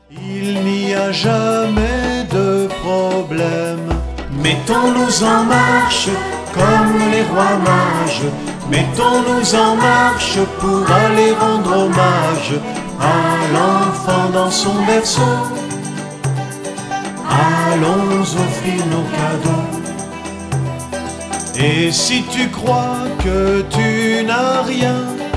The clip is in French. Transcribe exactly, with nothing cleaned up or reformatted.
Il n'y a jamais de problème. Mettons-nous en marche comme les rois mages. Mettons-nous en marche pour aller rendre hommage à l'enfant dans son berceau. Allons offrir nos cadeaux. Et si tu crois que tu n'as rien,